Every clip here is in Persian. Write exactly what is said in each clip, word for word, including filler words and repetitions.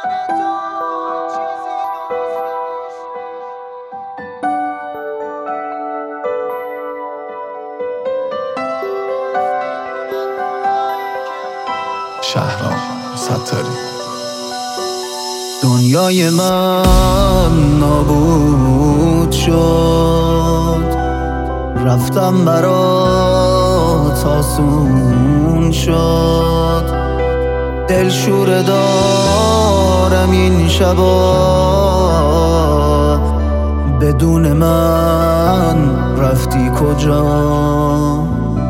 شهرام ستاری. دنیای من نابود شد، رفتم برات آسون شد. دلشوره دارم این شبا، بدون من رفتی کجا؟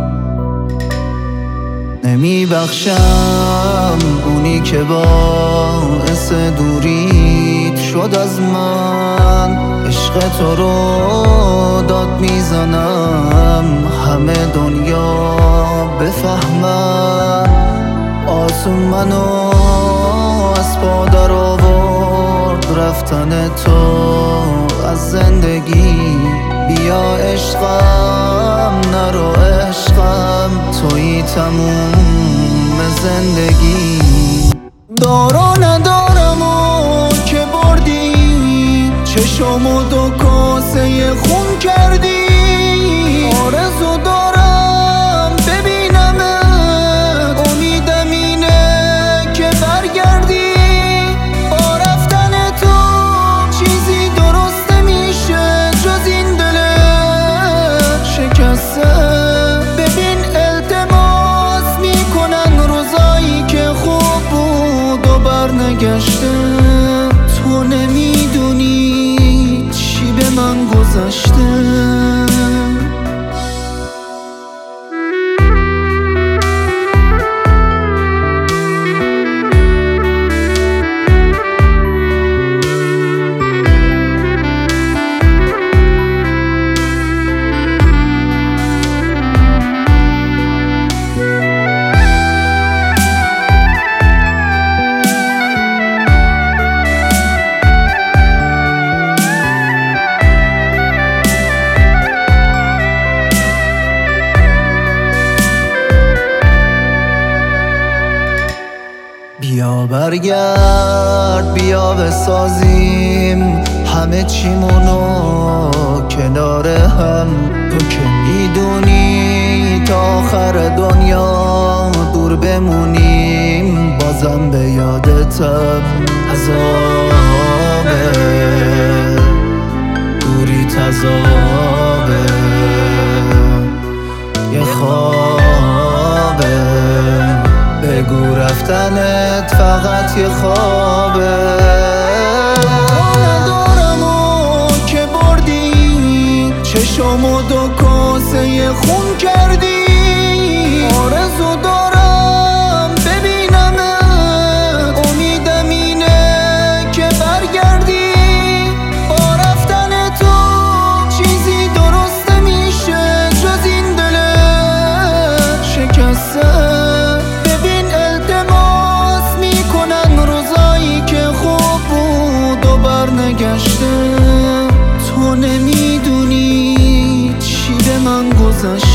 نمی بخشم اونی که باعث دوریت شد از من. عشق تو رو داد میزنم همه دنیا بفهمن. آسون منو از پا در آورد رفتن تو از زندگی. بیا عشقم نرو عشقم، تویی تموم زندگی. دارا ندارم و که بردی، چشمو دو کاسه خون کردی. آرزو دارم ببینمت، امیدم اینه که برگردی. با رفتن تو چیزی درست نمیشه جز این دل شکسته. ببین التماس میکنن روزایی که خوب بود و برنگشته. تو نمیدونی چی به من گذشته. بیا برگرد، بیا بسازیم همه چیمونو کنار هم. تو که میدونی تا آخر دنیا دور بمونیم، بازم به یادتم. عذابه دوری تذابه، یه خوابه. بگو رفتنت فقط یه خوابه. ندارم و که بردی، چشمو دو کاسه خون کردی. آرزو دارم ببینمت، امیدم اینه که برگردی. با رفتن تو چیزی درست نمیشه جز این دل شکسته. نگشته. تو نمیدونی چی به من گذشته.